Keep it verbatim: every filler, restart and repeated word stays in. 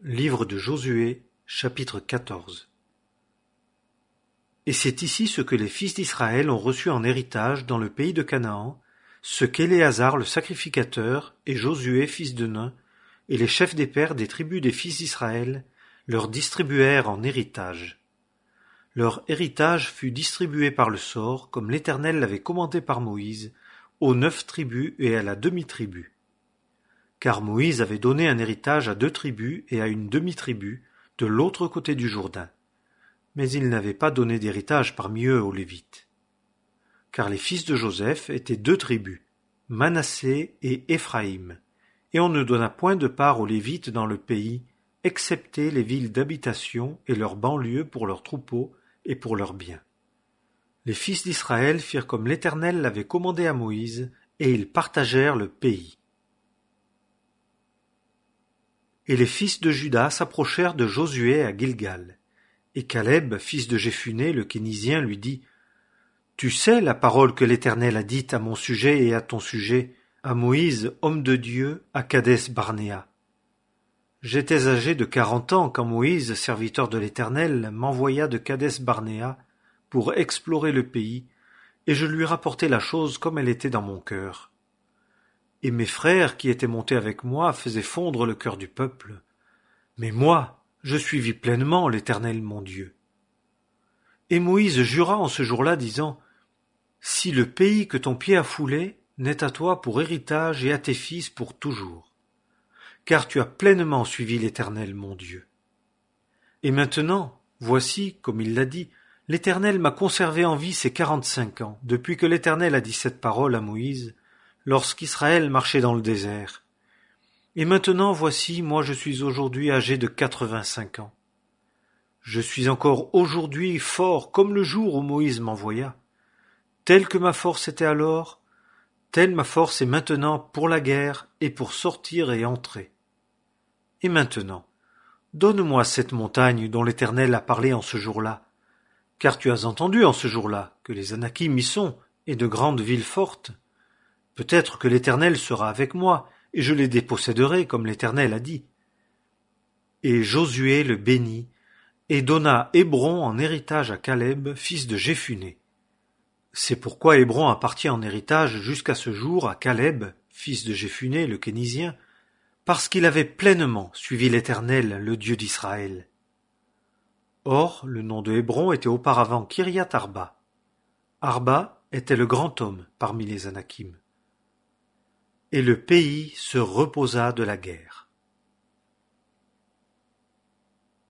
Livre de Josué, chapitre quatorze. Et c'est ici ce que les fils d'Israël ont reçu en héritage dans le pays de Canaan, ce qu'Éléazar le sacrificateur et Josué fils de Nun, et les chefs des pères des tribus des fils d'Israël, leur distribuèrent en héritage. Leur héritage fut distribué par le sort, comme l'Éternel l'avait commandé par Moïse, aux neuf tribus et à la demi-tribu. Car Moïse avait donné un héritage à deux tribus et à une demi-tribu, de l'autre côté du Jourdain. Mais il n'avait pas donné d'héritage parmi eux aux Lévites. Car les fils de Joseph étaient deux tribus, Manassé et Éphraïm, et on ne donna point de part aux Lévites dans le pays, excepté les villes d'habitation et leurs banlieues pour leurs troupeaux et pour leurs biens. Les fils d'Israël firent comme l'Éternel l'avait commandé à Moïse, et ils partagèrent le pays. Et les fils de Juda s'approchèrent de Josué à Gilgal. Et Caleb, fils de Jéphuné, le Kénizien, lui dit « Tu sais la parole que l'Éternel a dite à mon sujet et à ton sujet, à Moïse, homme de Dieu, à Kadès-Barnéa. J'étais âgé de quarante ans quand Moïse, serviteur de l'Éternel, m'envoya de Kadès-Barnéa pour explorer le pays, et je lui rapportai la chose comme elle était dans mon cœur. Et mes frères qui étaient montés avec moi faisaient fondre le cœur du peuple. Mais moi, je suivis pleinement l'Éternel mon Dieu. Et Moïse jura en ce jour-là, disant, « Si le pays que ton pied a foulé n'est à toi pour héritage et à tes fils pour toujours, car tu as pleinement suivi l'Éternel mon Dieu. Et maintenant, voici, comme il l'a dit, l'Éternel m'a conservé en vie ces quarante-cinq ans, depuis que l'Éternel a dit cette parole à Moïse, lorsqu'Israël marchait dans le désert. Et maintenant, voici, moi je suis aujourd'hui âgé de quatre-vingt-cinq ans. Je suis encore aujourd'hui fort comme le jour où Moïse m'envoya. Telle que ma force était alors, telle ma force est maintenant pour la guerre et pour sortir et entrer. Et maintenant, donne-moi cette montagne dont l'Éternel a parlé en ce jour-là, car tu as entendu en ce jour-là que les Anakim y sont, et de grandes villes fortes. Peut-être que l'Éternel sera avec moi, et je les déposséderai, comme l'Éternel a dit. Et Josué le bénit, et donna Hébron en héritage à Caleb, fils de Jéphuné. C'est pourquoi Hébron appartient en héritage jusqu'à ce jour à Caleb, fils de Jéphuné, le Kénizien, parce qu'il avait pleinement suivi l'Éternel, le Dieu d'Israël. Or, le nom de Hébron était auparavant Kiriath Arba. Arba était le grand homme parmi les Anakim. Et le pays se reposa de la guerre.